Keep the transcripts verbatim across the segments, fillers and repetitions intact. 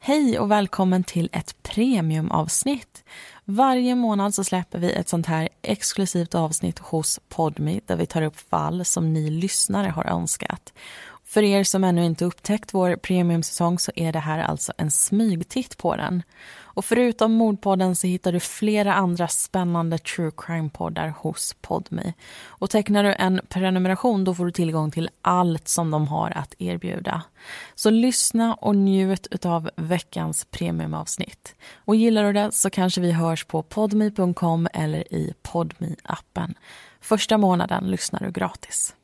Hej och välkommen till ett premiumavsnitt. Varje månad så släpper vi ett sånt här exklusivt avsnitt hos Podme där vi tar upp fall som ni lyssnare har önskat. För er som ännu inte upptäckt vår premiumsäsong så är det här alltså en smygtitt på den. Och förutom Mordpodden så hittar du flera andra spännande true crime-poddar hos Podme. Och tecknar du en prenumeration då får du tillgång till allt som de har att erbjuda. Så lyssna och njut av veckans premiumavsnitt. Och gillar du det så kanske vi hörs på podme punkt com eller i Podme-appen. Första månaden lyssnar du gratis.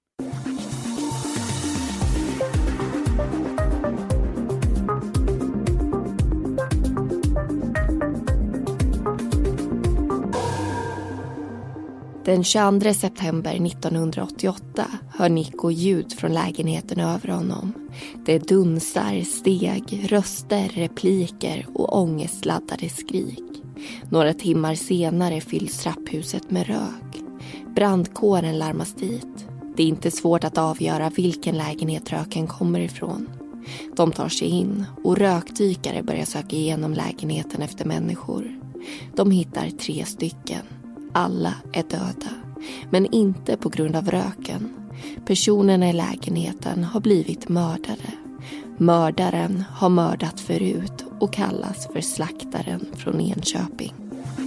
Den tjugoandra september nittonhundraåttioåtta hör Nico ljud från lägenheten över honom. Det dunsar, steg, röster, repliker och ångestladdade skrik. Några timmar senare fylls trapphuset med rök. Brandkåren larmas dit. Det är inte svårt att avgöra vilken lägenhet röken kommer ifrån. De tar sig in och rökdykare börjar söka igenom lägenheten efter människor. De hittar tre stycken. Alla är döda, men inte på grund av röken. Personerna i lägenheten har blivit mördade. Mördaren har mördat förut och kallas för slaktaren från Enköping.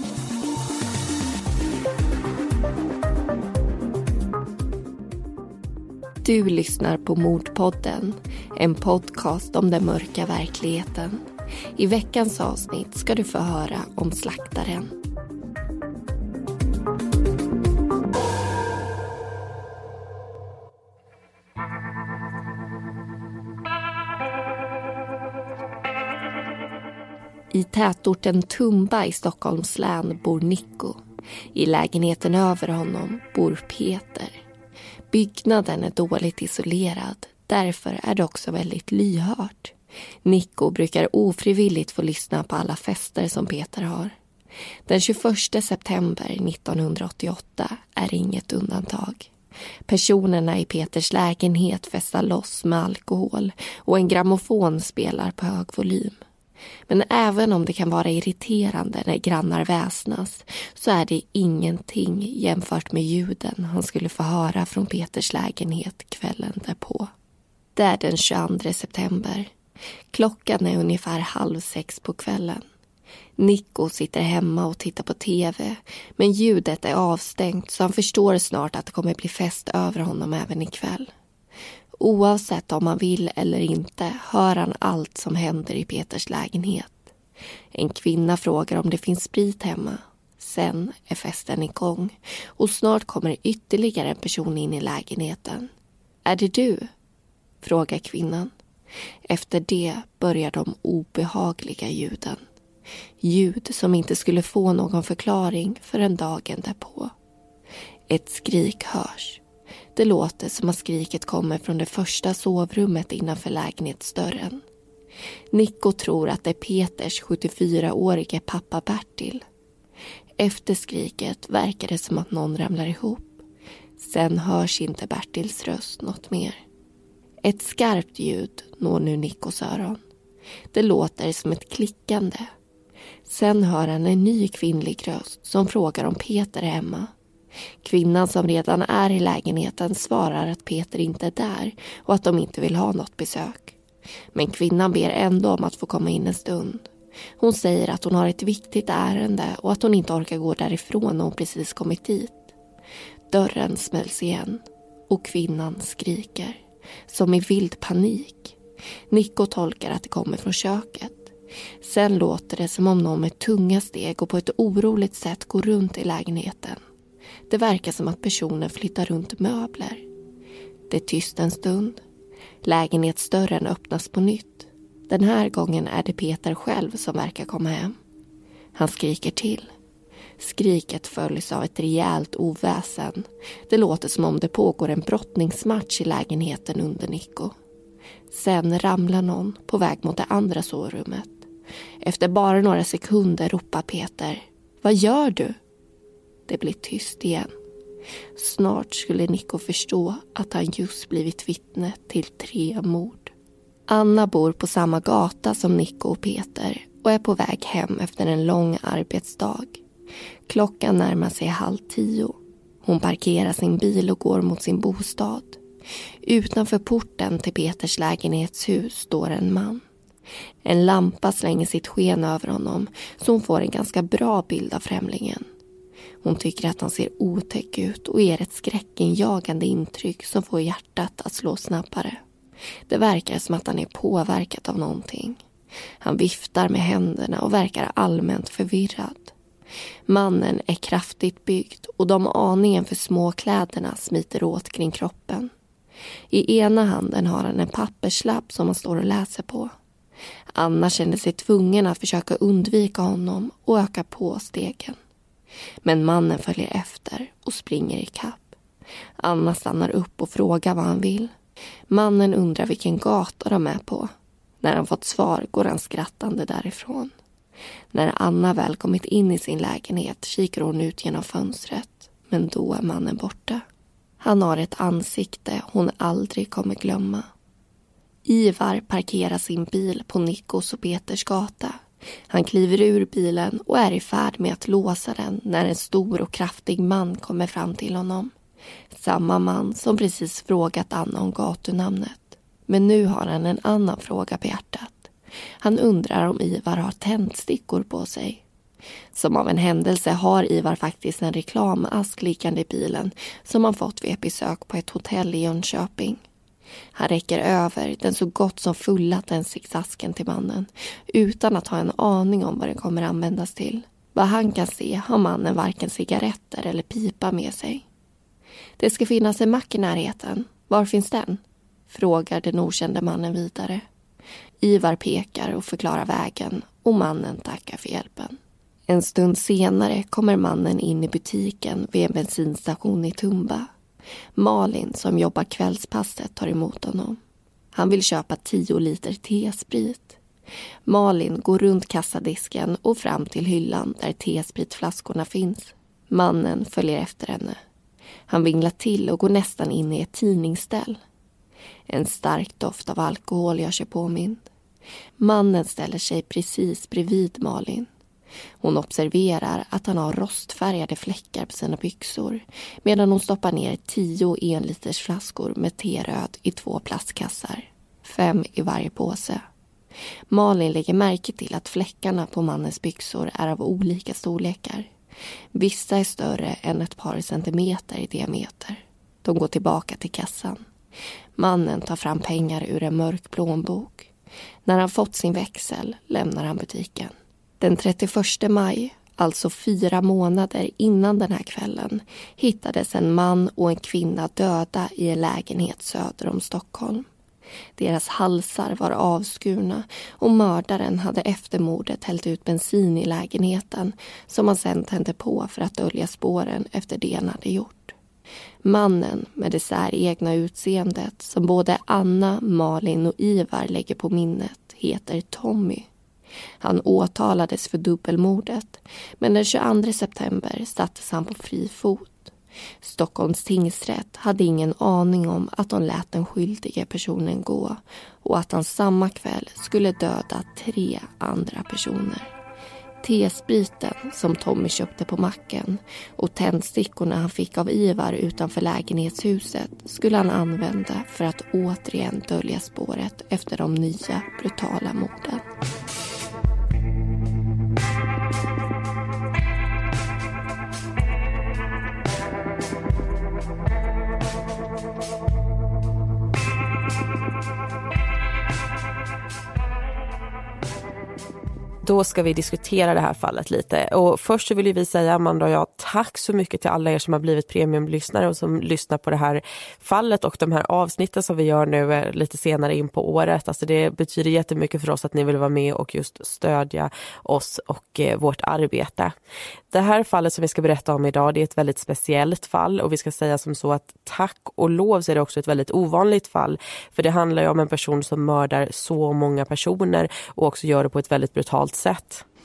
Du lyssnar på Mordpodden, en podcast om den mörka verkligheten. I veckans avsnitt ska du få höra om slaktaren. I tätorten Tumba i Stockholms län bor Nico. I lägenheten över honom bor Peter. Byggnaden är dåligt isolerad, därför är det också väldigt lyhört. Nico brukar ofrivilligt få lyssna på alla fester som Peter har. Den tjugoförsta september nittonhundraåttioåtta är inget undantag. Personerna i Peters lägenhet festar loss med alkohol och en grammofon spelar på hög volym. Men även om det kan vara irriterande när grannar väsnas så är det ingenting jämfört med ljuden han skulle få höra från Peters lägenhet kvällen därpå. Det är den tjugoandra september. Klockan är ungefär halv sex på kvällen. Nico sitter hemma och tittar på tv, men ljudet är avstängt så han förstår snart att det kommer bli fest över honom även ikväll. Oavsett om han vill eller inte hör han allt som händer i Peters lägenhet. En kvinna frågar om det finns sprit hemma. Sen är festen igång och snart kommer ytterligare en person in i lägenheten. Är det du? Frågar kvinnan. Efter det börjar de obehagliga ljuden. Ljud som inte skulle få någon förklaring förrän dagen därpå. Ett skrik hörs. Det låter som att skriket kommer från det första sovrummet innanför lägenhetsdörren. Nico tror att det är Peters sjuttiofyraårige pappa Bertil. Efter skriket verkar det som att någon ramlar ihop. Sen hörs inte Bertils röst något mer. Ett skarpt ljud når nu Nicos öron. Det låter som ett klickande. Sen hör han en ny kvinnlig röst som frågar om Peter är hemma. Kvinnan som redan är i lägenheten svarar att Peter inte är där och att de inte vill ha något besök. Men kvinnan ber ändå om att få komma in en stund. Hon säger att hon har ett viktigt ärende och att hon inte orkar gå därifrån när hon precis kommit dit. Dörren smälls igen och kvinnan skriker, som i vild panik. Nico tolkar att det kommer från köket. Sen låter det som om någon med tunga steg och på ett oroligt sätt går runt i lägenheten. Det verkar som att personen flyttar runt möbler. Det är tyst en stund. Lägenhetsdörren öppnas på nytt. Den här gången är det Peter själv som verkar komma hem. Han skriker till. Skriket följs av ett rejält oväsen. Det låter som om det pågår en brottningsmatch i lägenheten under Nico. Sen ramlar någon på väg mot det andra sovrummet. Efter bara några sekunder ropar Peter: "Vad gör du?" Det blir tyst igen. Snart skulle Nico förstå att han just blivit vittne till tre mord. Anna bor på samma gata som Nico och Peter och är på väg hem efter en lång arbetsdag. Klockan närmar sig halv tio. Hon parkerar sin bil och går mot sin bostad. Utanför porten till Peters lägenhetshus står en man. En lampa slänger sitt sken över honom så hon får en ganska bra bild av främlingen. Hon tycker att han ser otäck ut och ger ett skräckinjagande intryck som får hjärtat att slå snabbare. Det verkar som att han är påverkad av någonting. Han viftar med händerna och verkar allmänt förvirrad. Mannen är kraftigt byggd och de aningen för små kläderna smiter åt kring kroppen. I ena handen har han en papperslapp som han står och läser på. Anna kände sig tvungen att försöka undvika honom och öka på stegen. Men mannen följer efter och springer i kapp. Anna stannar upp och frågar vad han vill. Mannen undrar vilken gata de är på. När han fått svar går han skrattande därifrån. När Anna väl kommit in i sin lägenhet kikar hon ut genom fönstret. Men då är mannen borta. Han har ett ansikte hon aldrig kommer glömma. Ivar parkerar sin bil på Nikos och Peters gata. Han kliver ur bilen och är i färd med att låsa den när en stor och kraftig man kommer fram till honom. Samma man som precis frågat Anna om gatunamnet. Men nu har han en annan fråga på hjärtat. Han undrar om Ivar har tändstickor på sig. Som av en händelse har Ivar faktiskt en reklamask liggande i bilen som han fått vid ett besök på ett hotell i Jönköping. Han räcker över den så gott som fulla tändsticksasken till mannen utan att ha en aning om vad den kommer användas till. Vad han kan se har mannen varken cigaretter eller pipa med sig. Det ska finnas en mack i närheten. Var finns den? Frågar den okände mannen vidare. Ivar pekar och förklarar vägen och mannen tackar för hjälpen. En stund senare kommer mannen in i butiken vid en bensinstation i Tumba. Malin som jobbar kvällspasset tar emot honom. Han vill köpa tio liter tesprit. Malin går runt kassadisken och fram till hyllan där tespritflaskorna finns. Mannen följer efter henne. Han vinglar till och går nästan in i ett tidningsställ. En stark doft av alkohol gör sig påmind. Mannen ställer sig precis bredvid Malin. Hon observerar att han har rostfärgade fläckar på sina byxor medan hon stoppar ner tio enliters flaskor med teröd i två plastkassar. Fem i varje påse. Malin lägger märke till att fläckarna på mannens byxor är av olika storlekar. Vissa är större än ett par centimeter i diameter. De går tillbaka till kassan. Mannen tar fram pengar ur en mörk plånbok. När han fått sin växel lämnar han butiken. Den trettioförsta maj, alltså fyra månader innan den här kvällen, hittades en man och en kvinna döda i en lägenhet söder om Stockholm. Deras halsar var avskurna och mördaren hade efter mordet hällt ut bensin i lägenheten som han sedan tände på för att dölja spåren efter det han hade gjort. Mannen med det säregna utseendet som både Anna, Malin och Ivar lägger på minnet heter Tommy. Han åtalades för dubbelmordet, men den tjugoandra september sattes han på fri fot. Stockholms tingsrätt hade ingen aning om att de lät den skyldige personen gå och att han samma kväll skulle döda tre andra personer. T-spriten som Tommy köpte på macken och tändstickorna han fick av Ivar utanför lägenhetshuset skulle han använda för att återigen dölja spåret efter de nya brutala morden. Då ska vi diskutera det här fallet lite. Och först så vill vi säga, Amanda och jag, tack så mycket till alla er som har blivit premiumlyssnare och som lyssnar på det här fallet och de här avsnitten som vi gör nu lite senare in på året. Alltså det betyder jättemycket för oss att ni vill vara med och just stödja oss och eh, vårt arbete. Det här fallet som vi ska berätta om idag, det är ett väldigt speciellt fall och vi ska säga som så att tack och lov så är det också ett väldigt ovanligt fall. För det handlar ju om en person som mördar så många personer och också gör det på ett väldigt brutalt sätt.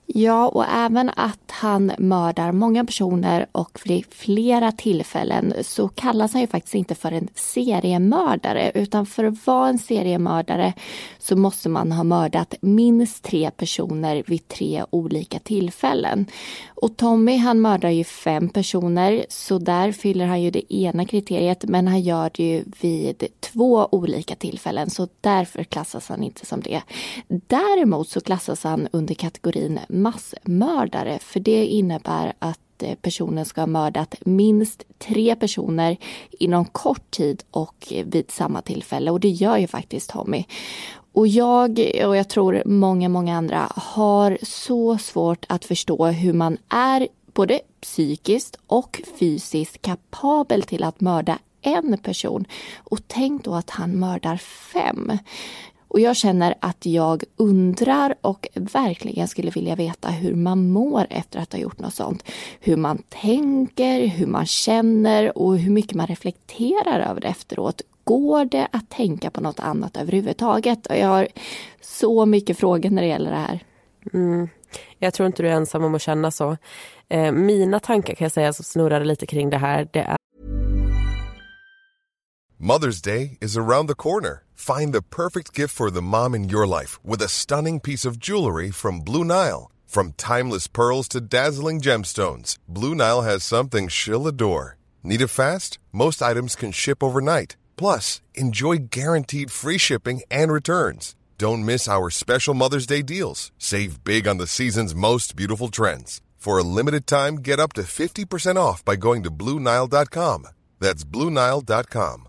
Ja, och även att han mördar många personer och vid flera tillfällen så kallas han ju faktiskt inte för en seriemördare, utan för att vara en seriemördare så måste man ha mördat minst tre personer vid tre olika tillfällen. Och Tommy, han mördar ju fem personer, så där fyller han ju det ena kriteriet, men han gör det ju vid två olika tillfällen, så därför klassas han inte som det. Däremot så klassas han under kategorin massmördare, för det innebär att personen ska ha mördat minst tre personer inom kort tid och vid samma tillfälle, och det gör ju faktiskt Tommy. Och jag och jag tror många, många andra har så svårt att förstå hur man är både psykiskt och fysiskt kapabel till att mörda en person. Och tänk då att han mördar fem. Och jag känner att jag undrar och verkligen skulle vilja veta hur man mår efter att ha gjort något sånt. Hur man tänker, hur man känner och hur mycket man reflekterar över det efteråt. Går det att tänka på något annat överhuvudtaget? Och jag har så mycket frågor när det gäller det här. Mm. Jag tror inte du är ensam om att känna så. Eh, mina tankar kan jag säga som snurrar lite kring det här. Det är... Mother's Day is around the corner. Find the perfect gift for the mom in your life with a stunning piece of jewelry from Blue Nile. From timeless pearls to dazzling gemstones, Blue Nile has something she'll adore. Need it fast? Most items can ship overnight. Plus, enjoy guaranteed free shipping and returns. Don't miss our special Mother's Day deals. Save big on the season's most beautiful trends. For a limited time, get up to fifty percent off by going to blue nile dot com. That's blue nile dot com.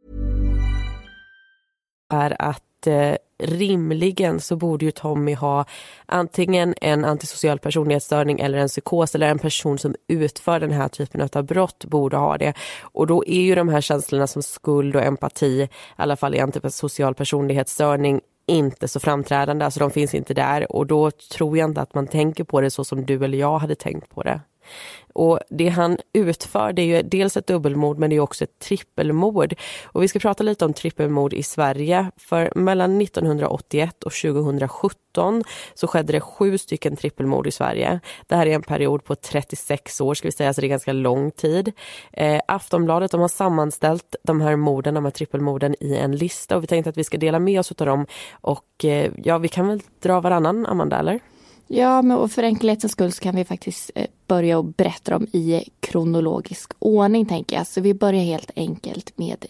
Är att eh, rimligen så borde ju Tommy ha antingen en antisocial personlighetsstörning eller en psykos, eller en person som utför den här typen av brott borde ha det. Och då är ju de här känslorna som skuld och empati, i alla fall i antisocial personlighetsstörning, inte så framträdande. Alltså de finns inte där, och då tror jag inte att man tänker på det så som du eller jag hade tänkt på det. Och det han utför, det är ju dels ett dubbelmord, men det är också ett trippelmord. Och vi ska prata lite om trippelmord i Sverige. För mellan nittonhundraåttioett och tjugohundrasjutton så skedde det sju stycken trippelmord i Sverige. Det här är en period på trettiosex år, ska vi säga, så det är ganska lång tid. Eh, Aftonbladet, de har sammanställt de här morden, de här trippelmorden i en lista, och vi tänkte att vi ska dela med oss av dem. Och eh, ja, vi kan väl dra varannan, Amanda, eller? Ja, men för enkelhetens skull så kan vi faktiskt börja och berätta dem i kronologisk ordning, tänker jag. Så vi börjar helt enkelt med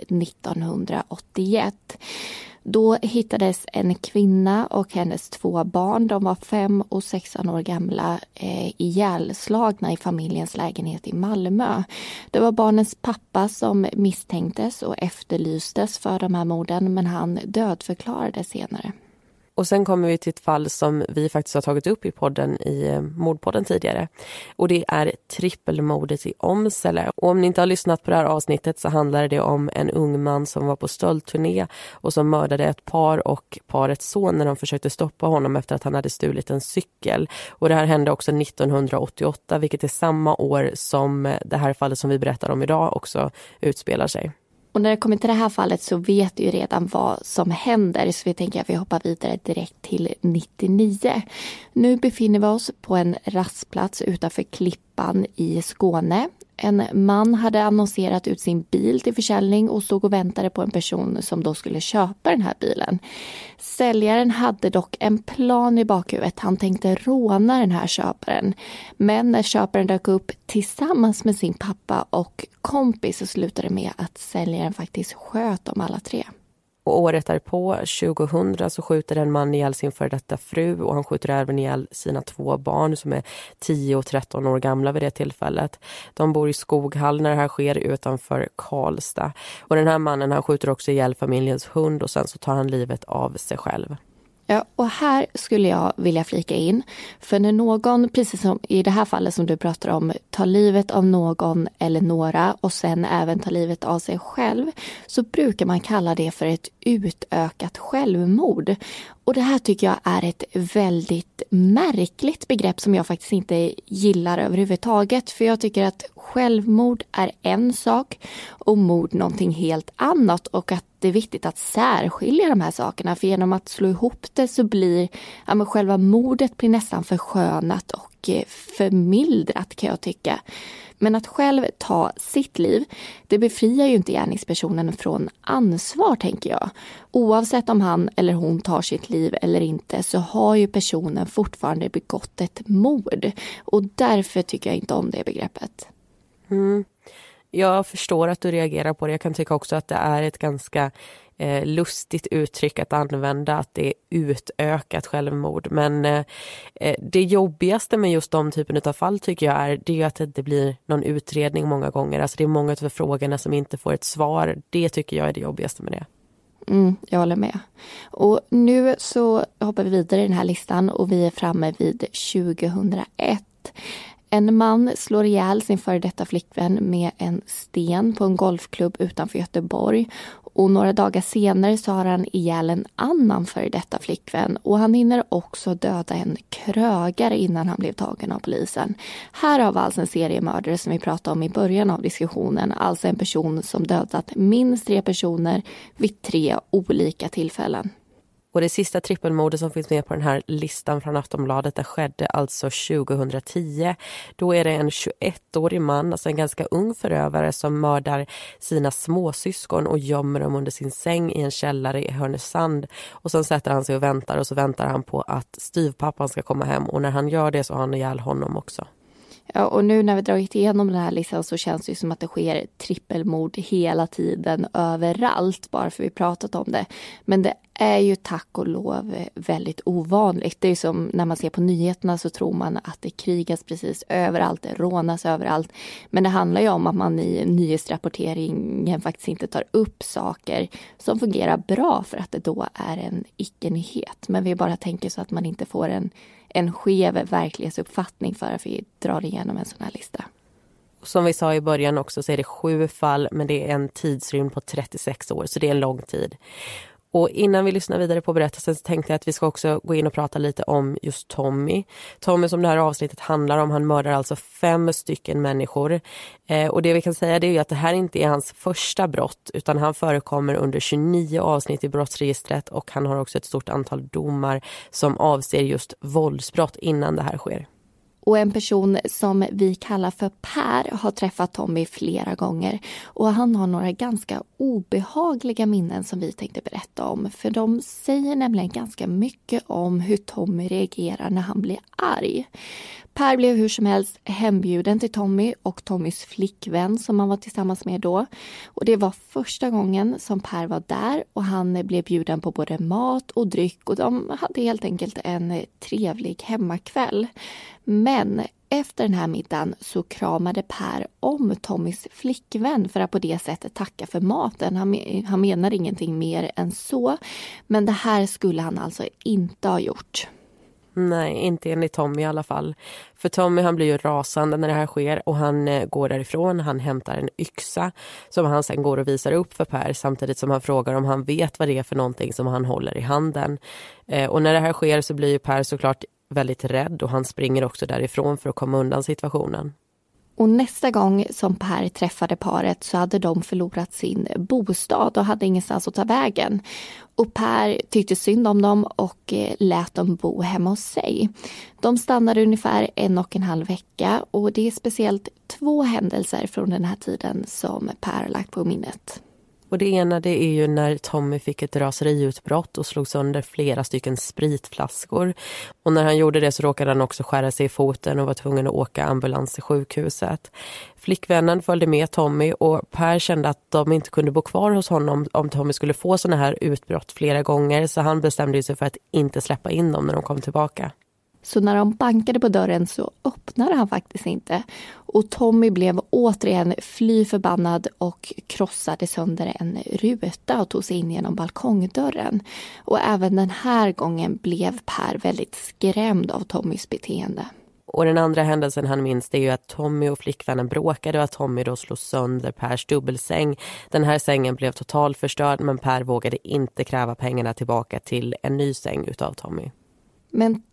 nittonhundraåttioett. Då hittades en kvinna och hennes två barn, de var fem och sexton år gamla, eh, ihjälslagna i familjens lägenhet i Malmö. Det var barnens pappa som misstänktes och efterlystes för de här morden, men han dödförklarades senare. Och sen kommer vi till ett fall som vi faktiskt har tagit upp i podden, i mordpodden tidigare. Och det är trippelmordet i Åmsele. Och om ni inte har lyssnat på det här avsnittet så handlar det om en ung man som var på stöldturné och som mördade ett par och parets son när de försökte stoppa honom efter att han hade stulit en cykel. Och det här hände också nittonhundraåttioåtta, vilket är samma år som det här fallet som vi berättar om idag också utspelar sig. Och när det kommer till det här fallet så vet du ju redan vad som händer, så vi tänker att vi hoppar vidare direkt till nittionio. Nu befinner vi oss på en rastplats utanför Klippan i Skåne. En man hade annonserat ut sin bil till försäljning och stod och väntade på en person som då skulle köpa den här bilen. Säljaren hade dock en plan i bakhuvudet. Han tänkte råna den här köparen. Men när köparen dök upp tillsammans med sin pappa och kompis så slutade det med att säljaren faktiskt sköt dem alla tre. Och året därpå, tjugohundra, så skjuter en man ihjäl sin för detta fru, och han skjuter även ihjäl sina två barn som är tio och tretton år gamla vid det tillfället. De bor i Skoghall när det här sker utanför Karlstad. Och den här mannen, han skjuter också ihjäl familjens hund, och sen så tar han livet av sig själv. Ja, och här skulle jag vilja flika in. För när någon, precis som i det här fallet som du pratar om, tar livet av någon eller några och sen även tar livet av sig själv, så brukar man kalla det för ett utökat självmord. Och det här tycker jag är ett väldigt märkligt begrepp som jag faktiskt inte gillar överhuvudtaget. För jag tycker att självmord är en sak och mord någonting helt annat. Och att jätteviktigt att särskilja de här sakerna. För genom att slå ihop det så blir ja, men själva mordet blir nästan förskönat och förmildrat, kan jag tycka. Men att själv ta sitt liv, det befriar ju inte gärningspersonen från ansvar, tänker jag. Oavsett om han eller hon tar sitt liv eller inte så har ju personen fortfarande begått ett mord. Och därför tycker jag inte om det begreppet. Mm. Jag förstår att du reagerar på det. Jag kan tycka också att det är ett ganska eh, lustigt uttryck att använda, att det är utökat självmord. Men eh, det jobbigaste med just de typen av fall tycker jag är, det är att det inte blir någon utredning många gånger. Alltså det är många av frågorna som inte får ett svar. Det tycker jag är det jobbigaste med det. Mm, jag håller med. Och nu så hoppar vi vidare i den här listan och vi är framme vid tjugohundraett. En man slår ihjäl sin före detta flickvän med en sten på en golfklubb utanför Göteborg. Och några dagar senare så har han ihjäl en annan före detta flickvän. Och han hinner också döda en krögare innan han blev tagen av polisen. Här har vi alltså en seriemördare som vi pratade om i början av diskussionen. Alltså en person som dödat minst tre personer vid tre olika tillfällen. Och det sista trippelmordet som finns med på den här listan från Aftonbladet, det skedde alltså tjugohundratio. Då är det en tjugoettårig man, alltså en ganska ung förövare, som mördar sina småsyskon och gömmer dem under sin säng i en källare i Härnösand. Och sen sätter han sig och väntar och så väntar han på att styvpappan ska komma hem. Och när han gör det så har han ihjäl honom också. Ja, och nu när vi dragit igenom den här listan så känns det ju som att det sker trippelmord hela tiden, överallt, bara för vi pratat om det. Men det är ju tack och lov väldigt ovanligt. Det är ju som när man ser på nyheterna så tror man att det krigas precis överallt, det rånas överallt. Men det handlar ju om att man i nyhetsrapporteringen faktiskt inte tar upp saker som fungerar bra för att det då är en icke-nyhet. Men vi bara tänker så att man inte får en en skev verklighetsuppfattning för att vi drar igenom en sån här lista. Som vi sa i början också så är det sju fall, men det är en tidsrymd på trettiosex år, så det är en lång tid. Och innan vi lyssnar vidare på berättelsen så tänkte jag att vi ska också gå in och prata lite om just Tommy. Tommy, som det här avsnittet handlar om, han mördar alltså fem stycken människor. Eh, och det vi kan säga det är ju att det här inte är hans första brott, utan han förekommer under tjugonio avsnitt i brottsregistret och han har också ett stort antal domar som avser just våldsbrott innan det här sker. Och en person som vi kallar för Per har träffat Tommy flera gånger. Och han har några ganska obehagliga minnen som vi tänkte berätta om. För de säger nämligen ganska mycket om hur Tommy reagerar när han blir arg. Per blev hur som helst hembjuden till Tommy och Tommys flickvän som han var tillsammans med då. Och det var första gången som Per var där och han blev bjuden på både mat och dryck och de hade helt enkelt en trevlig hemmakväll. Men efter den här middagen så kramade Per om Tommys flickvän för att på det sättet tacka för maten. Han, han menar ingenting mer än så, men det här skulle han alltså inte ha gjort. Nej, inte enligt Tommy i alla fall. För Tommy, han blir ju rasande när det här sker och han eh, går därifrån. Han hämtar en yxa som han sen går och visar upp för Per, samtidigt som han frågar om han vet vad det är för någonting som han håller i handen. Eh, och när det här sker så blir ju Per såklart väldigt rädd och han springer också därifrån för att komma undan situationen. Och nästa gång som Per träffade paret så hade de förlorat sin bostad och hade ingenstans att ta vägen. Och Per tyckte synd om dem och lät dem bo hemma hos sig. De stannade ungefär en och en halv vecka och det är speciellt två händelser från den här tiden som Per har lagt på minnet. Och det ena, det är ju när Tommy fick ett raseriutbrott och slog sönder flera stycken spritflaskor. Och när han gjorde det så råkade han också skära sig i foten och var tvungen att åka ambulans till sjukhuset. Flickvännen följde med Tommy och Per kände att de inte kunde bo kvar hos honom om Tommy skulle få såna här utbrott flera gånger. Så han bestämde sig för att inte släppa in dem när de kom tillbaka. Så när de bankade på dörren så öppnade han faktiskt inte. Och Tommy blev återigen fly förbannad och krossade sönder en ruta och tog sig in genom balkongdörren. Och även den här gången blev Per väldigt skrämd av Tommys beteende. Och den andra händelsen han minns det är ju att Tommy och flickvännen bråkade och att Tommy då slog sönder Pers dubbelsäng. Den här sängen blev totalt förstörd men Per vågade inte kräva pengarna tillbaka till en ny säng utav Tommy. Men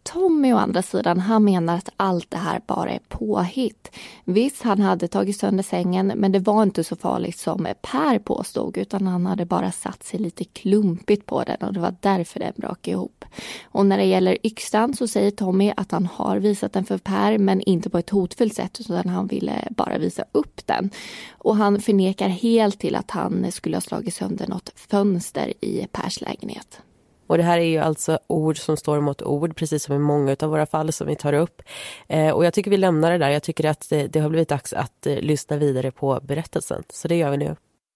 Tommy å andra sidan, han menar att allt det här bara är påhitt. Visst, han hade tagit sönder sängen, men det var inte så farligt som Per påstod, utan han hade bara satt sig lite klumpigt på den och det var därför den brakade ihop. Och när det gäller yxan så säger Tommy att han har visat den för Per, men inte på ett hotfullt sätt, utan han ville bara visa upp den. Och han förnekar helt till att han skulle ha slagit sönder något fönster i Pers lägenhet. Och det här är ju alltså ord som står mot ord, precis som i många av våra fall som vi tar upp. Eh, och jag tycker vi lämnar det där. Jag tycker att det, det har blivit dags att eh, lyssna vidare på berättelsen. Så det gör vi nu.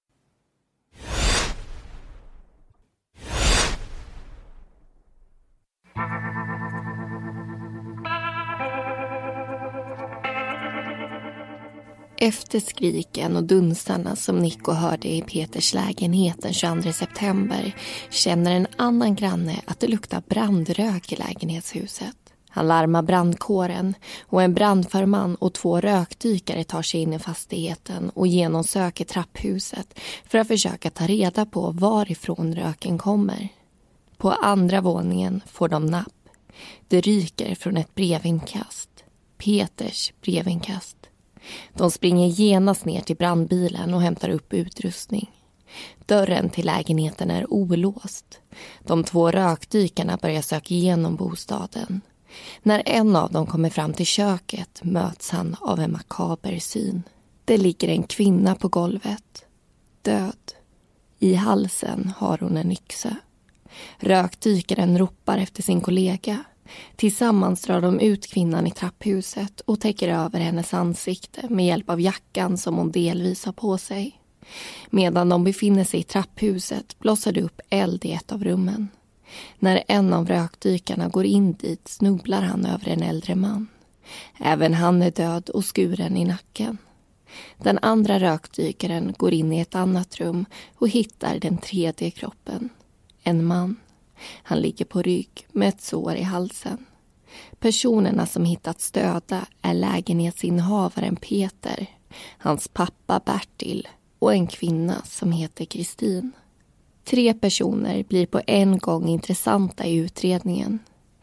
Efter skriken och dunstarna som Nico hörde i Peters lägenhet den tjugoandra september känner en annan granne att det luktar brandrök i lägenhetshuset. Han larmar brandkåren och en brandförman och två rökdykare tar sig in i fastigheten och genomsöker trapphuset för att försöka ta reda på varifrån röken kommer. På andra våningen får de napp. Det ryker från ett brevinkast. Peters brevinkast. De springer genast ner till brandbilen och hämtar upp utrustning. Dörren till lägenheten är olåst. De två rökdykarna börjar söka igenom bostaden. När en av dem kommer fram till köket möts han av en makaber syn. Det ligger en kvinna på golvet, död. I halsen har hon en yxa. Rökdykaren ropar efter sin kollega. Tillsammans drar de ut kvinnan i trapphuset och täcker över hennes ansikte med hjälp av jackan som hon delvis har på sig. Medan de befinner sig i trapphuset blossar det upp eld i ett av rummen. När en av rökdykarna går in dit snubblar han över en äldre man. Även han är död och skuren i nacken. Den andra rökdykaren går in i ett annat rum och hittar den tredje kroppen. En man. Han ligger på rygg med ett sår i halsen. Personerna som hittats döda är lägenhetsinnehavaren Peter, hans pappa Bertil och en kvinna som heter Kristin. Tre personer blir på en gång intressanta i utredningen.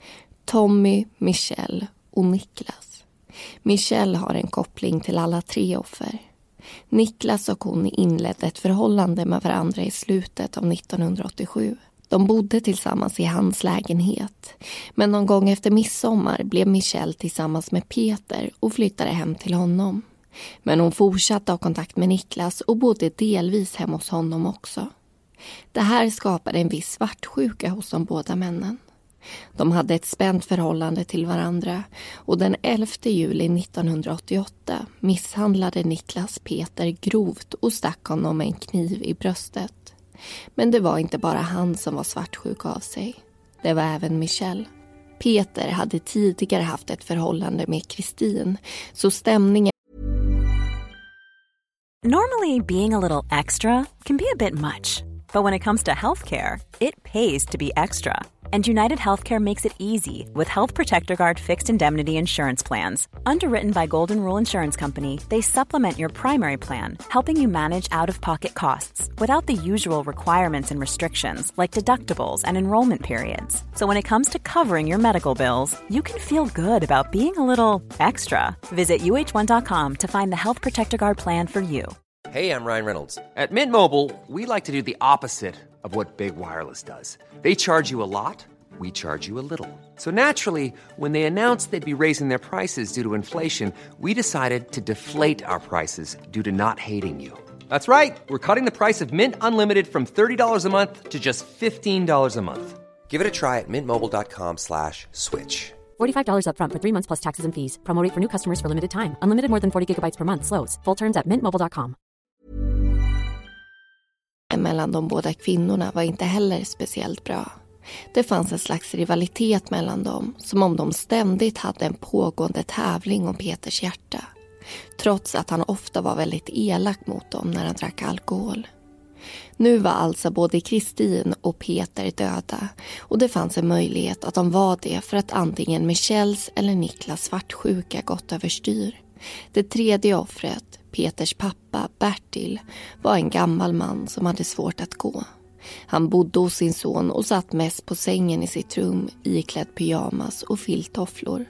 Tommy, Michelle och Niklas. Michelle har en koppling till alla tre offer. Niklas och hon inledde ett förhållande med varandra i slutet av nittonhundraåttiosju. De bodde tillsammans i hans lägenhet. Men någon gång efter midsommar blev Michelle tillsammans med Peter och flyttade hem till honom. Men hon fortsatte ha kontakt med Niklas och bodde delvis hemma hos honom också. Det här skapade en viss svartsjuka hos de båda männen. De hade ett spänt förhållande till varandra och den elfte juli nittonhundraåttioåtta misshandlade Niklas Peter grovt och stack honom med en kniv i bröstet. Men det var inte bara han som var svartsjuk av sig. Det var även Michelle. Peter hade tidigare haft ett förhållande med Kristin, så stämningen... Normally, being a little extra can be a bit much. But when it comes to healthcare, it pays to be extra. And United Healthcare makes it easy with Health Protector Guard fixed indemnity insurance plans. Underwritten by Golden Rule Insurance Company, they supplement your primary plan, helping you manage out-of-pocket costs without the usual requirements and restrictions like deductibles and enrollment periods. So when it comes to covering your medical bills, you can feel good about being a little extra. Visit U H one dot com to find the Health Protector Guard plan for you. Hey, I'm Ryan Reynolds. At Mint Mobile, we like to do the opposite of what Big Wireless does. They charge you a lot, we charge you a little. So naturally, when they announced they'd be raising their prices due to inflation, we decided to deflate our prices due to not hating you. That's right. We're cutting the price of Mint Unlimited from thirty dollars a month to just fifteen dollars a month. Give it a try at mintmobile.com slash switch. forty-five dollars up front for three months plus taxes and fees. Promo rate for new customers for limited time. Unlimited more than forty gigabytes per month. Slows full terms at mint mobile dot com. Mellan de båda kvinnorna var inte heller speciellt bra. Det fanns en slags rivalitet mellan dem, som om de ständigt hade en pågående tävling om Peters hjärta. Trots att han ofta var väldigt elak mot dem när han drack alkohol. Nu var alltså både Kristin och Peter döda och det fanns en möjlighet att de var det för att antingen Michelles eller Niklas svartsjuka gått överstyr. Det tredje offret, Peters pappa Bertil, var en gammal man som hade svårt att gå. Han bodde hos sin son och satt mest på sängen i sitt rum iklädd pyjamas och filttofflor.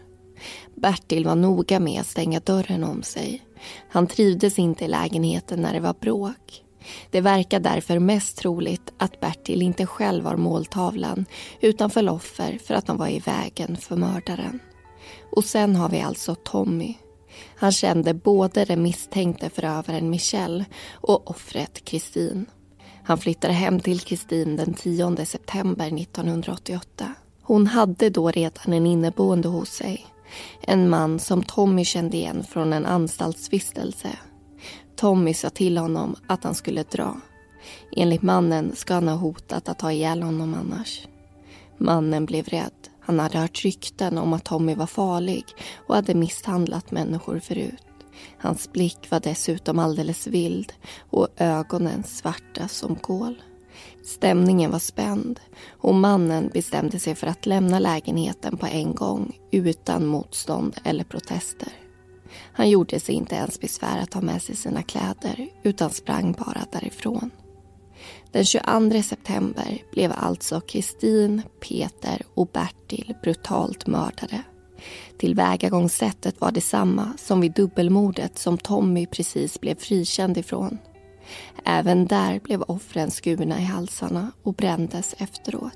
Bertil var noga med att stänga dörren om sig. Han trivdes inte i lägenheten när det var bråk. Det verkar därför mest troligt att Bertil inte själv var måltavlan utan föll offer för att han var i vägen för mördaren. Och sen har vi alltså Tommy. Han kände både den misstänkte förövaren Michelle och offret Kristin. Han flyttade hem till Kristin den tionde september nittonhundraåttioåtta. Hon hade då redan en inneboende hos sig. En man som Tommy kände igen från en anstaltsvistelse. Tommy sa till honom att han skulle dra. Enligt mannen ska han ha hotat att ta ihjäl honom annars. Mannen blev rädd. Han hade hört rykten om att Tommy var farlig och hade misshandlat människor förut. Hans blick var dessutom alldeles vild och ögonen svarta som kol. Stämningen var spänd och mannen bestämde sig för att lämna lägenheten på en gång utan motstånd eller protester. Han gjorde sig inte ens besvär att ta med sig sina kläder utan sprang bara därifrån. Den tjugoandra september blev alltså Kristin, Peter och Bertil brutalt mördade. Tillvägagångssättet var detsamma som vid dubbelmordet som Tommy precis blev frikänd ifrån. Även där blev offren skurna i halsarna och brändes efteråt.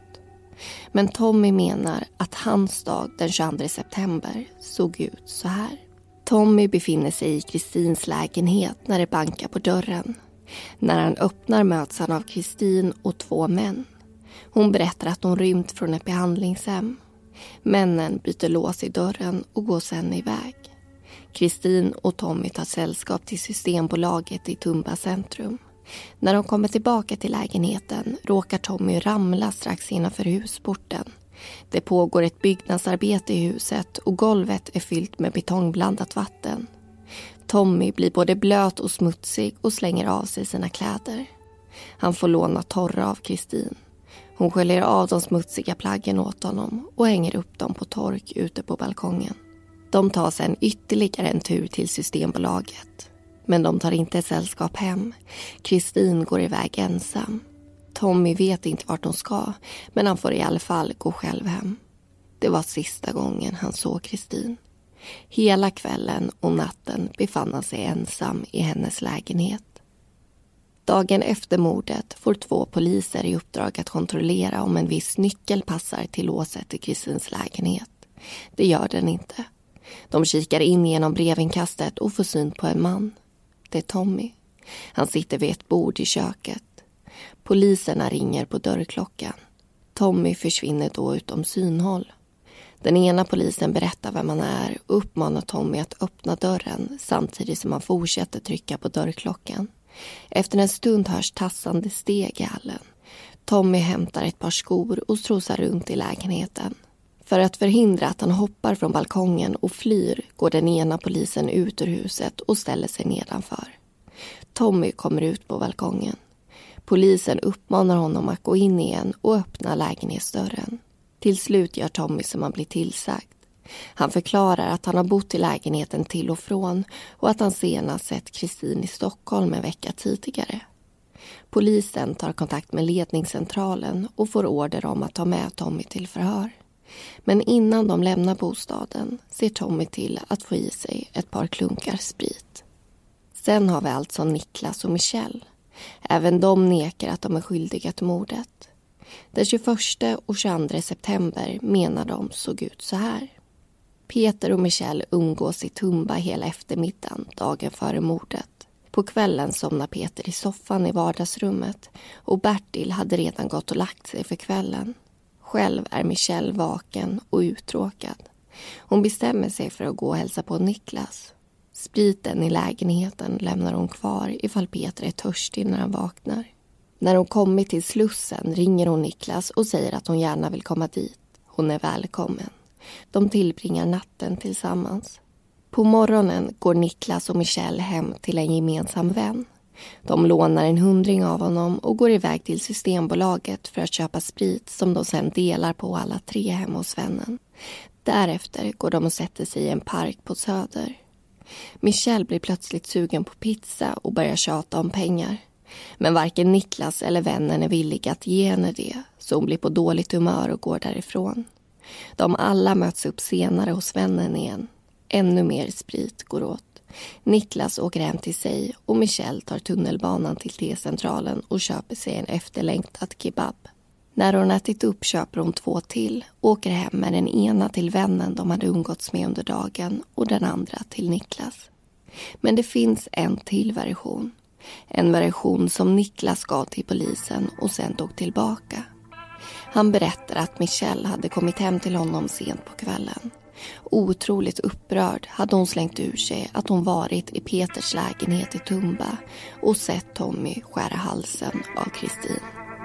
Men Tommy menar att hans dag den tjugoandra september såg ut så här. Tommy befinner sig i Kristins lägenhet när det bankar på dörren. När han öppnar möts han av Kristin och två män. Hon berättar att hon rymt från ett behandlingshem. Männen byter lås i dörren och går sedan iväg. Kristin och Tommy tar sällskap till Systembolaget i Tumba centrum. När de kommer tillbaka till lägenheten råkar Tommy ramla strax innanför husporten. Det pågår ett byggnadsarbete i huset och golvet är fyllt med betongblandat vatten. Tommy blir både blöt och smutsig och slänger av sig sina kläder. Han får låna torra av Kristin. Hon sköljer av de smutsiga plaggen åt honom och hänger upp dem på tork ute på balkongen. De tar sedan ytterligare en tur till Systembolaget. Men de tar inte sällskap hem. Kristin går iväg ensam. Tommy vet inte vart de ska, men han får i alla fall gå själv hem. Det var sista gången han såg Kristin. Hela kvällen och natten befann han sig ensam i hennes lägenhet. Dagen efter mordet får två poliser i uppdrag att kontrollera om en viss nyckel passar till låset i Kristins lägenhet. Det gör den inte. De kikar in genom brevinkastet och får syn på en man. Det är Tommy. Han sitter vid ett bord i köket. Poliserna ringer på dörrklockan. Tommy försvinner då utom synhåll. Den ena polisen berättar vem man är och uppmanar Tommy att öppna dörren samtidigt som han fortsätter trycka på dörrklockan. Efter en stund hörs tassande steg i hallen. Tommy hämtar ett par skor och strosar runt i lägenheten. För att förhindra att han hoppar från balkongen och flyr går den ena polisen ut ur huset och ställer sig nedanför. Tommy kommer ut på balkongen. Polisen uppmanar honom att gå in igen och öppna lägenhetsdörren. Till slut gör Tommy som han blir tillsagt. Han förklarar att han har bott i lägenheten till och från och att han senast sett Kristin i Stockholm en vecka tidigare. Polisen tar kontakt med ledningscentralen och får order om att ta med Tommy till förhör. Men innan de lämnar bostaden ser Tommy till att få i sig ett par klunkar sprit. Sen har vi alltså Niklas och Michelle. Även de nekar att de är skyldiga till mordet. Den tjugoförsta och tjugoandra september menar de såg ut så här. Peter och Michelle umgås i Tumba hela eftermiddagen dagen före mordet. På kvällen somnar Peter i soffan i vardagsrummet och Bertil hade redan gått och lagt sig för kvällen. Själv är Michelle vaken och uttråkad. Hon bestämmer sig för att gå och hälsa på Niklas. Spriten i lägenheten lämnar hon kvar ifall Peter är törstig när han vaknar. När hon kommit till Slussen ringer hon Niklas och säger att hon gärna vill komma dit. Hon är välkommen. De tillbringar natten tillsammans. På morgonen går Niklas och Michelle hem till en gemensam vän. De lånar en hundring av honom och går iväg till Systembolaget för att köpa sprit som de sedan delar på alla tre hemma hos vännen. Därefter går de och sätter sig i en park på Söder. Michelle blir plötsligt sugen på pizza och börjar tjata om pengar. Men varken Niklas eller vännen är villiga att ge henne det, så hon blir på dåligt humör och går därifrån. De alla möts upp senare hos vännen igen. Ännu mer sprit går åt. Niklas åker hem till sig och Michelle tar tunnelbanan till T-centralen och köper sig en efterlängtad kebab. När hon ätit upp köper hon två till, åker hem med den ena till vännen de hade umgåtts med under dagen och den andra till Niklas. Men det finns en till version. En version som Niklas gav till polisen och sen tog tillbaka. Han berättar att Michelle hade kommit hem till honom sent på kvällen. Otroligt upprörd hade hon slängt ur sig att hon varit i Peters lägenhet i Tumba och sett Tommy skära halsen av Kristin.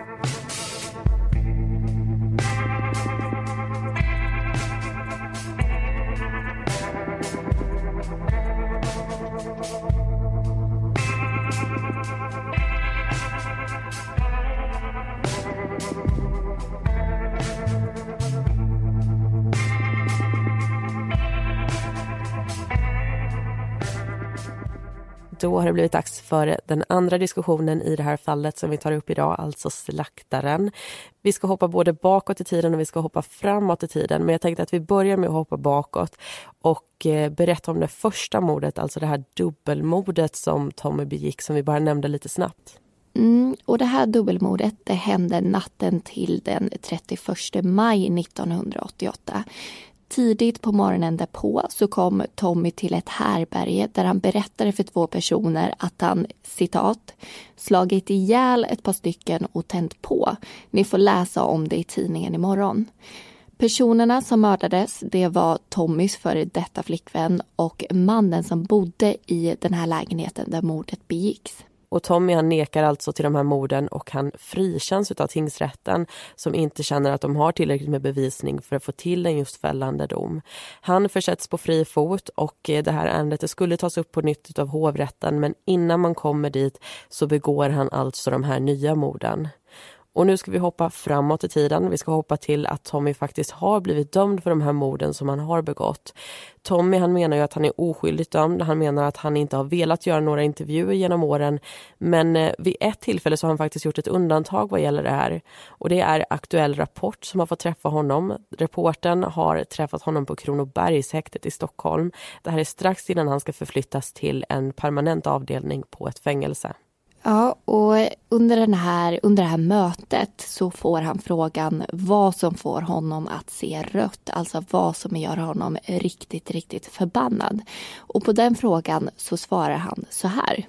Då har det blivit dags för den andra diskussionen i det här fallet som vi tar upp idag, alltså slaktaren. Vi ska hoppa både bakåt i tiden och vi ska hoppa framåt i tiden. Men jag tänkte att vi börjar med att hoppa bakåt och berätta om det första mordet, alltså det här dubbelmordet som Tommy begick, som vi bara nämnde lite snabbt. Mm, och det här dubbelmordet det hände natten till den trettioförsta maj nittonhundraåttioåtta. Tidigt på morgonen därpå så kom Tommy till ett härberge där han berättade för två personer att han, citat, slagit ihjäl ett par stycken och tänt på. Ni får läsa om det i tidningen imorgon. Personerna som mördades, det var Tommys före detta flickvän och mannen som bodde i den här lägenheten där mordet begicks. Och Tommy han nekar alltså till de här morden och han frikänns av tingsrätten som inte känner att de har tillräckligt med bevisning för att få till en just fällande dom. Han försätts på fri fot och det här ärendet det skulle tas upp på nytt av hovrätten, men innan man kommer dit så begår han alltså de här nya morden. Och nu ska vi hoppa framåt i tiden. Vi ska hoppa till att Tommy faktiskt har blivit dömd för de här morden som han har begått. Tommy han menar ju att han är oskyldigt dömd. Han menar att han inte har velat göra några intervjuer genom åren. Men eh, vid ett tillfälle så har han faktiskt gjort ett undantag vad gäller det här. Och det är Aktuell Rapport som har fått träffa honom. Reportern har träffat honom på Kronobergshäktet i Stockholm. Det här är strax innan han ska förflyttas till en permanent avdelning på ett fängelse. Ja, och under, den här, under det här mötet så får han frågan vad som får honom att se rött. Alltså vad som gör honom riktigt, riktigt förbannad. Och på den frågan så svarar han så här.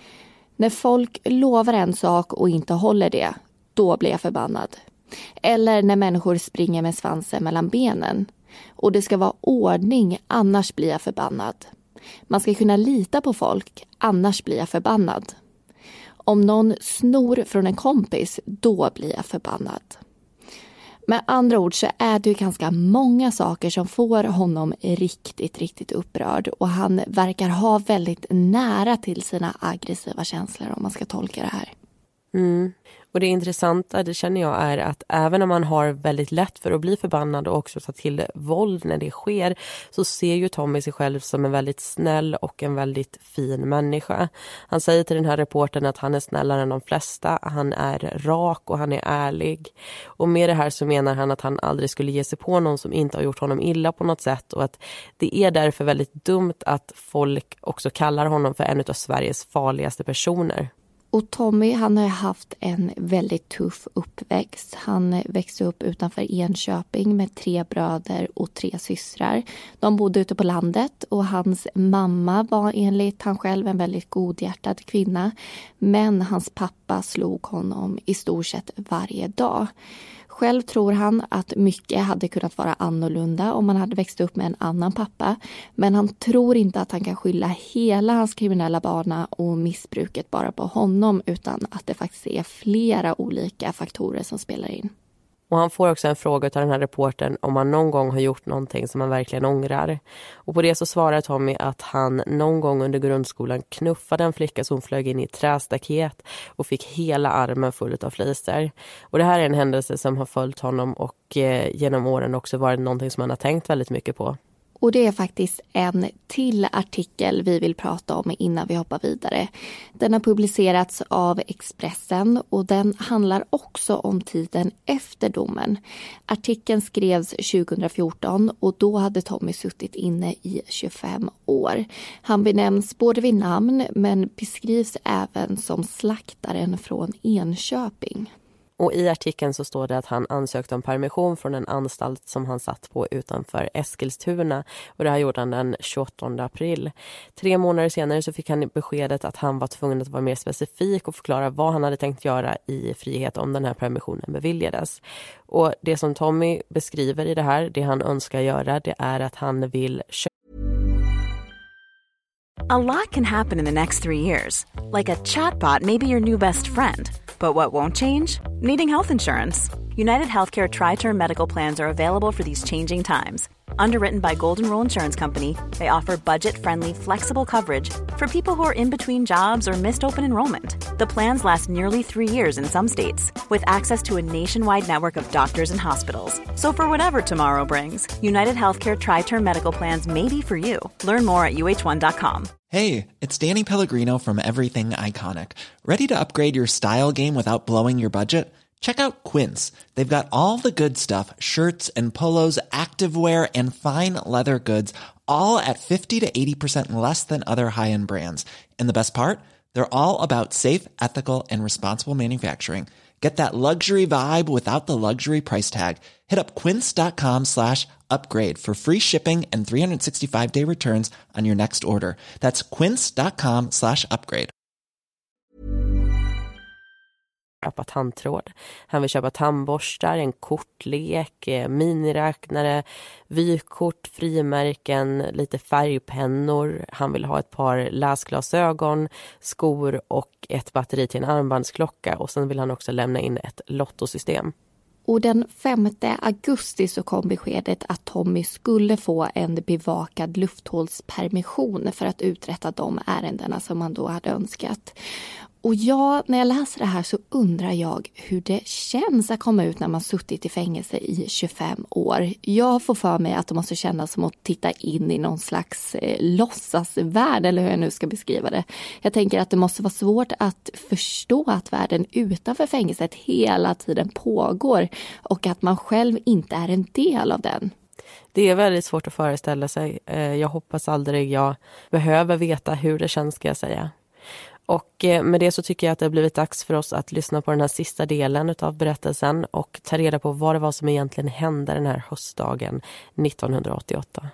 När folk lovar en sak och inte håller det, då blir jag förbannad. Eller när människor springer med svansen mellan benen. Och det ska vara ordning, annars blir jag förbannad. Man ska kunna lita på folk, annars blir jag förbannad. Om någon snor från en kompis, då blir jag förbannad. Med andra ord så är det ju ganska många saker som får honom riktigt, riktigt upprörd. Och han verkar ha väldigt nära till sina aggressiva känslor om man ska tolka det här. Mm. Och det intressanta, det känner jag, är att även om man har väldigt lätt för att bli förbannad och också ta till våld när det sker, så ser ju Tommy sig själv som en väldigt snäll och en väldigt fin människa. Han säger till den här reportern att han är snällare än de flesta, han är rak och han är ärlig. Och med det här så menar han att han aldrig skulle ge sig på någon som inte har gjort honom illa på något sätt, och att det är därför väldigt dumt att folk också kallar honom för en av Sveriges farligaste personer. Och Tommy han har haft en väldigt tuff uppväxt. Han växte upp utanför Enköping med tre bröder och tre systrar. De bodde ute på landet och hans mamma var enligt han själv en väldigt godhjärtad kvinna. Men hans pappa slog honom i stort sett varje dag. Själv tror han att mycket hade kunnat vara annorlunda om han hade växt upp med en annan pappa. Men han tror inte att han kan skylla hela hans kriminella bana och missbruket bara på honom, utan att det faktiskt är flera olika faktorer som spelar in. Och han får också en fråga av den här reportern om han någon gång har gjort någonting som han verkligen ångrar. Och på det så svarar Tommy att han någon gång under grundskolan knuffade en flicka som flög in i ett trästaket och fick hela armen full av flister. Och det här är en händelse som har följt honom och eh, genom åren också varit någonting som han har tänkt väldigt mycket på. Och det är faktiskt en till artikel vi vill prata om innan vi hoppar vidare. Den har publicerats av Expressen och den handlar också om tiden efter domen. Artikeln skrevs tjugohundrafjorton och då hade Tommy suttit inne i tjugofem år. Han benämns både vid namn men beskrivs även som slaktaren från Enköping. Och i artikeln så står det att han ansökte om permission från en anstalt som han satt på utanför Eskilstuna. Och det här gjorde han den tjugoåttonde april. Tre månader senare så fick han beskedet att han var tvungen att vara mer specifik och förklara vad han hade tänkt göra i frihet om den här permissionen beviljades. Och det som Tommy beskriver i det här, det han önskar göra, det är att han vill köpa. A lot can happen in the next three years. Like a chatbot may be your new best friend. But what won't change? Needing health insurance. United Healthcare Tri-Term Medical Plans are available for these changing times. Underwritten by Golden Rule Insurance Company, they offer budget-friendly, flexible coverage for people who are in between jobs or missed open enrollment. The plans last nearly three years in some states, with access to a nationwide network of doctors and hospitals. So for whatever tomorrow brings, United Healthcare Tri-Term Medical Plans may be for you. Learn more at U H one dot com. Hey, it's Danny Pellegrino from Everything Iconic. Ready to upgrade your style game without blowing your budget? Check out Quince. They've got all the good stuff, shirts and polos, activewear, and fine leather goods, all at fifty to eighty percent less than other high-end brands. And the best part? They're all about safe, ethical, and responsible manufacturing. Get that luxury vibe without the luxury price tag. Hit up quince.com slash upgrade for free shipping and three sixty-five day returns on your next order. That's quince.com slash upgrade. Köpa tandtråd. Han vill köpa tandborstar, en kortlek, miniräknare, vykort, frimärken, lite färgpennor. Han vill ha ett par läsglasögon, skor och ett batteri till en armbandsklocka. Och sen vill han också lämna in ett lottosystem. Och den femte augusti så kom beskedet att Tommy skulle få en bevakad lufthålspermission för att uträtta de ärendena som han då hade önskat. Och jag, när jag läser det här så undrar jag hur det känns att komma ut när man suttit i fängelse i tjugofem år. Jag får för mig att det måste kännas som att titta in i någon slags eh, låtsasvärld, eller hur jag nu ska beskriva det. Jag tänker att det måste vara svårt att förstå att världen utanför fängelset hela tiden pågår och att man själv inte är en del av den. Det är väldigt svårt att föreställa sig. Jag hoppas aldrig jag behöver veta hur det känns, ska jag säga. Och med det så tycker jag att det har blivit dags för oss att lyssna på den här sista delen av berättelsen och ta reda på vad det var som egentligen hände den här höstdagen nittonhundraåttioåtta.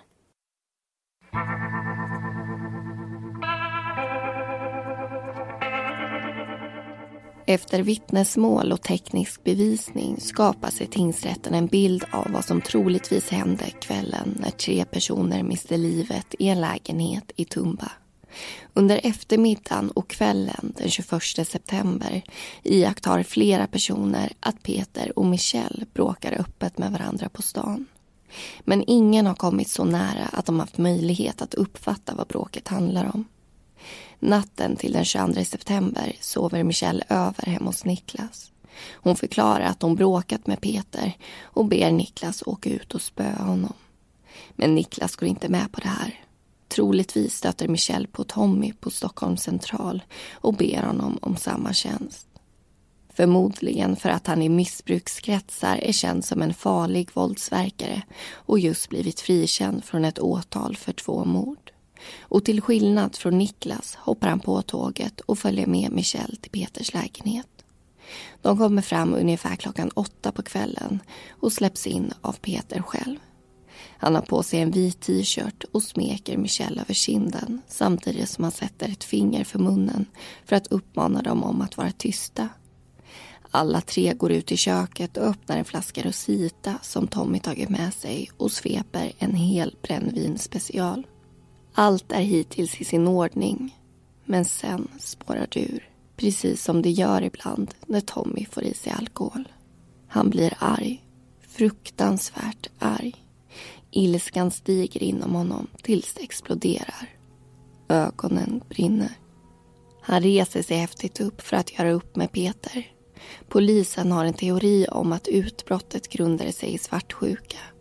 Efter vittnesmål och teknisk bevisning skapas i tingsrätten en bild av vad som troligtvis hände kvällen när tre personer miste livet i en lägenhet i Tumba. Under eftermiddagen och kvällen den tjugoförsta september iakttar flera personer att Peter och Michelle bråkar öppet med varandra på stan. Men ingen har kommit så nära att de haft möjlighet att uppfatta vad bråket handlar om. Natten till den tjugoandra september sover Michelle över hemma hos Niklas. Hon förklarar att hon bråkat med Peter och ber Niklas åka ut och spöa honom. Men Niklas går inte med på det här. Troligtvis stöter Michelle på Tommy på Stockholms central och ber honom om samma tjänst. Förmodligen för att han i missbrukskretsar är känd som en farlig våldsverkare och just blivit frikänd från ett åtal för två mord. Och till skillnad från Niklas hoppar han på tåget och följer med Michelle till Peters lägenhet. De kommer fram ungefär klockan åtta på kvällen och släpps in av Peter själv. Han har på sig en vit t-shirt och smeker Michelle över kinden samtidigt som han sätter ett finger för munnen för att uppmana dem om att vara tysta. Alla tre går ut i köket och öppnar en flaska Rosita som Tommy tagit med sig och sveper en hel brännvinspecial. Allt är hittills i sin ordning, men sen spårar det ur, precis som det gör ibland när Tommy får i sig alkohol. Han blir arg, fruktansvärt arg. Ilskan stiger inom honom tills det exploderar. Ögonen brinner. Han reser sig häftigt upp för att göra upp med Peter. Polisen har en teori om att utbrottet grundade sig i svartsjuka.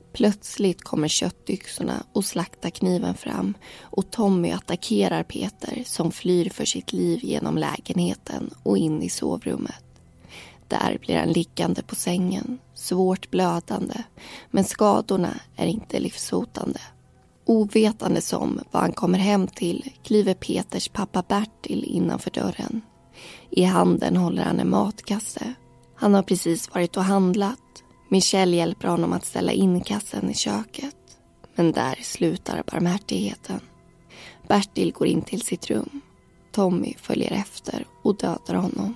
Plötsligt kommer köttyxorna och slaktarkniven fram och Tommy attackerar Peter som flyr för sitt liv genom lägenheten och in i sovrummet. Där blir han liggande på sängen, svårt blödande, men skadorna är inte livshotande. Ovetande som vad han kommer hem till kliver Peters pappa Bertil innanför dörren. I handen håller han en matkasse. Han har precis varit och handlat. Michelle hjälper honom att ställa in kassen i köket. Men där slutar barmhärtigheten. Bertil går in till sitt rum. Tommy följer efter och dödar honom.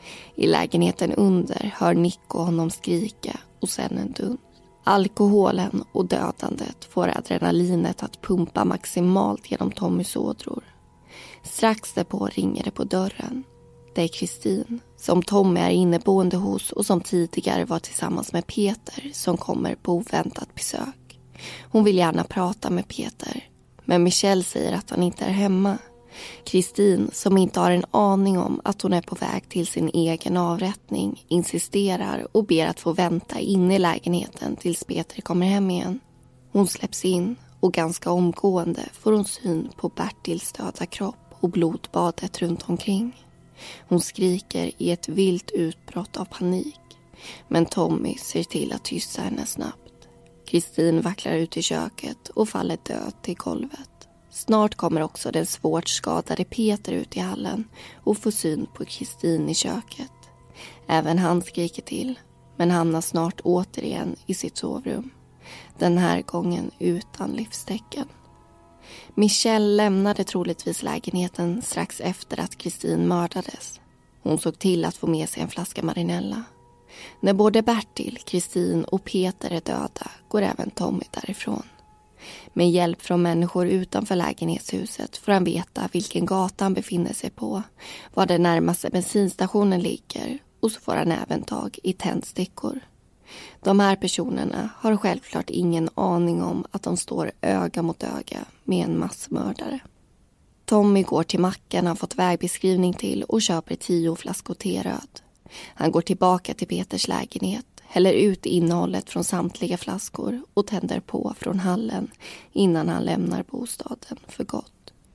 I lägenheten under hör Nico honom skrika och sen en duns. Alkoholen och dödandet får adrenalinet att pumpa maximalt genom Tommys ådror. Strax därpå ringer det på dörren. Det är Kristin, som Tommy är inneboende hos och som tidigare var tillsammans med Peter som kommer på oväntat besök. Hon vill gärna prata med Peter, men Michelle säger att han inte är hemma. Kristin, som inte har en aning om att hon är på väg till sin egen avrättning, insisterar och ber att få vänta inne i lägenheten tills Peter kommer hem igen. Hon släpps in och ganska omgående får hon syn på Bertils döda kropp och blodbadet runt omkring. Hon skriker i ett vilt utbrott av panik, men Tommy ser till att tysta henne snabbt. Kristin vacklar ut i köket och faller död till golvet. Snart kommer också den svårt skadade Peter ut i hallen och får syn på Kristin i köket. Även han skriker till, men hamnar snart återigen i sitt sovrum. Den här gången utan livstecken. Michelle lämnade troligtvis lägenheten strax efter att Kristin mördades. Hon såg till att få med sig en flaska Marinella. När både Bertil, Kristin och Peter är döda går även Tommy därifrån. Med hjälp från människor utanför lägenhetshuset får han veta vilken gata han befinner sig på, var den närmaste bensinstationen ligger och så får han även tag i tändstickor. De här personerna har självklart ingen aning om att de står öga mot öga med en massmördare. Tommy går till macken han fått vägbeskrivning till och köper tio flaskor teröd. Han går tillbaka till Peters lägenhet, häller ut innehållet från samtliga flaskor och tänder på från hallen innan han lämnar bostaden för gott.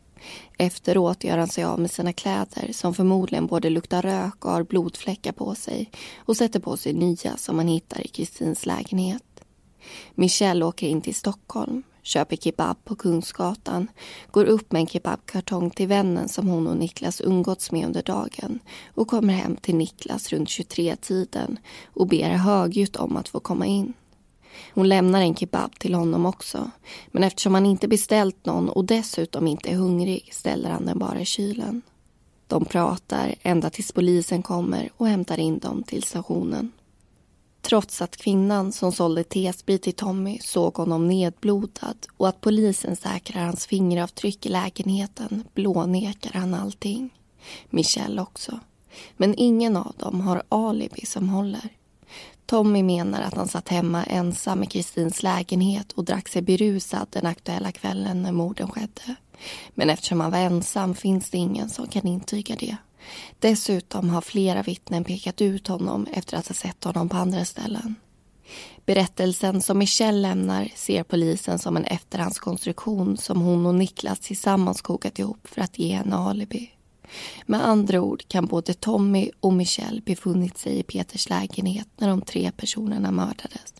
Efteråt gör han sig av med sina kläder som förmodligen både luktar rök och har blodfläckar på sig och sätter på sig nya som man hittar i Kristins lägenhet. Michelle åker in till Stockholm, köper kebab på Kungsgatan, går upp med en kebabkartong till vännen som hon och Niklas umgåtts med under dagen och kommer hem till Niklas runt tjugotre-tiden och ber högljutt om att få komma in. Hon lämnar en kebab till honom också, men eftersom han inte beställt någon och dessutom inte är hungrig ställer han den bara i kylen. De pratar ända tills polisen kommer och hämtar in dem till stationen. Trots att kvinnan som sålde T-sprit till Tommy såg honom nedblodad och att polisen säkrar hans fingeravtryck i lägenheten blånekar han allting. Michelle också. Men ingen av dem har alibi som håller. Tommy menar att han satt hemma ensam i Kristins lägenhet och drack sig berusad den aktuella kvällen när morden skedde. Men eftersom han var ensam finns det ingen som kan intyga det. Dessutom har flera vittnen pekat ut honom efter att ha sett honom på andra ställen. Berättelsen som Michelle lämnar ser polisen som en efterhandskonstruktion som hon och Niklas tillsammans kokat ihop för att ge henne alibi. Med andra ord kan både Tommy och Michelle befunnit sig i Peters lägenhet när de tre personerna mördades.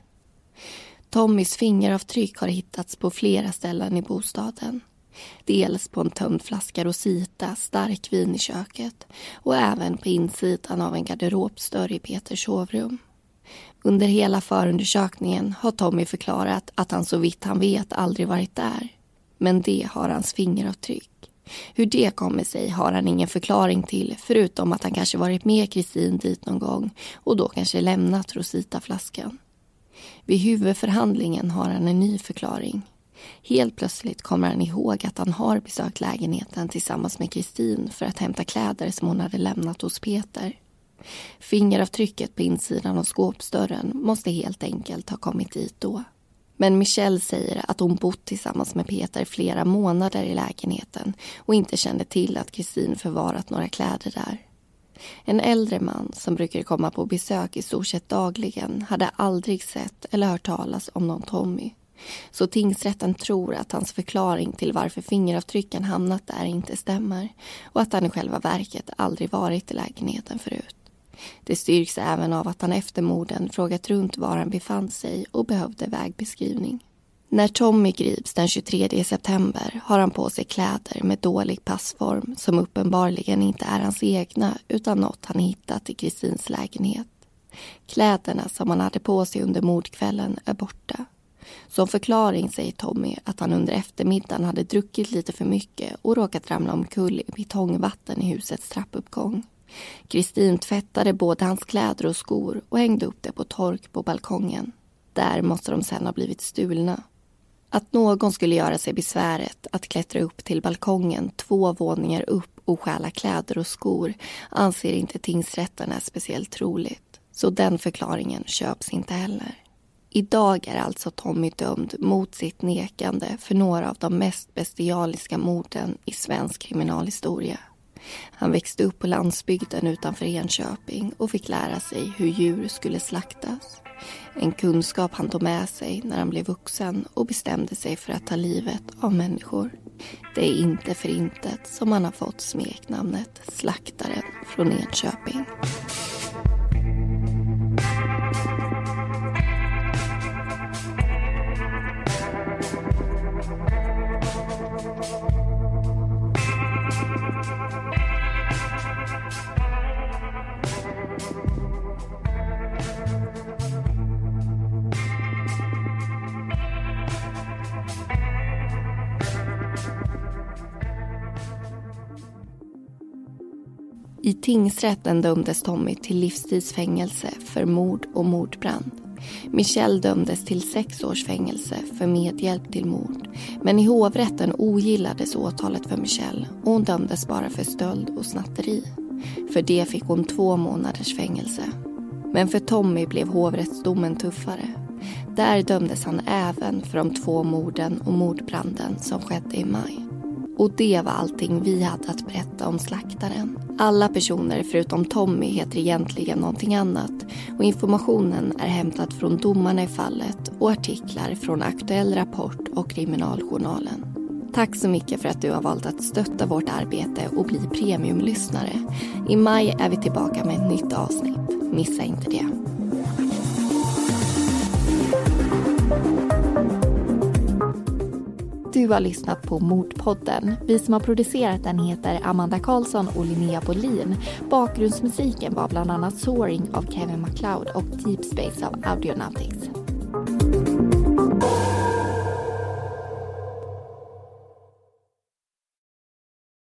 Tommys fingeravtryck har hittats på flera ställen i bostaden. Dels på en tömd flaska Rosita, starkvin i köket och även på insidan av en garderobsdörr i Peters sovrum. Under hela förundersökningen har Tommy förklarat att han så vitt han vet aldrig varit där. Men det har hans fingeravtryck. Hur det kommer sig har han ingen förklaring till förutom att han kanske varit med Kristin dit någon gång och då kanske lämnat Rosita-flaskan. Vid huvudförhandlingen har han en ny förklaring. Helt plötsligt kommer han ihåg att han har besökt lägenheten tillsammans med Kristin för att hämta kläder som hon hade lämnat hos Peter. Fingeravtrycket på insidan av skåpsdörren måste helt enkelt ha kommit dit då. Men Michelle säger att hon bott tillsammans med Peter flera månader i lägenheten och inte kände till att Kristin förvarat några kläder där. En äldre man som brukar komma på besök i stort sett dagligen hade aldrig sett eller hört talas om någon Tommy. Så tingsrätten tror att hans förklaring till varför fingeravtrycken hamnat där inte stämmer och att han i själva verket aldrig varit i lägenheten förut. Det styrks även av att han efter morden frågat runt var han befann sig och behövde vägbeskrivning. När Tommy grips den tjugotredje september har han på sig kläder med dålig passform som uppenbarligen inte är hans egna utan något han hittat i Kristins lägenhet. Kläderna som han hade på sig under mordkvällen är borta. Som förklaring säger Tommy att han under eftermiddagen hade druckit lite för mycket och råkat ramla omkull i betongvatten i husets trappuppgång. Kristin tvättade både hans kläder och skor och hängde upp det på tork på balkongen. Där måste de sedan ha blivit stulna. Att någon skulle göra sig besväret att klättra upp till balkongen två våningar upp och stjäla kläder och skor anser inte tingsrätten är speciellt troligt. Så den förklaringen köps inte heller. Idag är alltså Tommy dömd mot sitt nekande för några av de mest bestialiska morden i svensk kriminalhistoria. Han växte upp på landsbygden utanför Enköping och fick lära sig hur djur skulle slaktas. En kunskap han tog med sig när han blev vuxen och bestämde sig för att ta livet av människor. Det är inte för intet som han har fått smeknamnet Slaktaren från Enköping. I tingsrätten dömdes Tommy till livstidsfängelse för mord och mordbrand. Michelle dömdes till sex års fängelse för medhjälp till mord. Men i hovrätten ogillades åtalet för Michelle och hon dömdes bara för stöld och snatteri. För det fick hon två månaders fängelse. Men för Tommy blev hovrättsdomen tuffare. Där dömdes han även för de två morden och mordbranden som skedde i maj. Och det var allting vi hade att berätta om Slaktaren. Alla personer förutom Tommy heter egentligen någonting annat och informationen är hämtad från domarna i fallet och artiklar från Aktuell Rapport och Kriminaljournalen. Tack så mycket för att du har valt att stötta vårt arbete och bli premiumlyssnare. I maj är vi tillbaka med ett nytt avsnitt. Missa inte det. Du har lyssnat på Mordpodden. Vi som har producerat den heter Amanda Karlsson och Linnea Bolin. Bakgrundsmusiken var bland annat Soaring av Kevin MacLeod och Deep Space av Audionautics.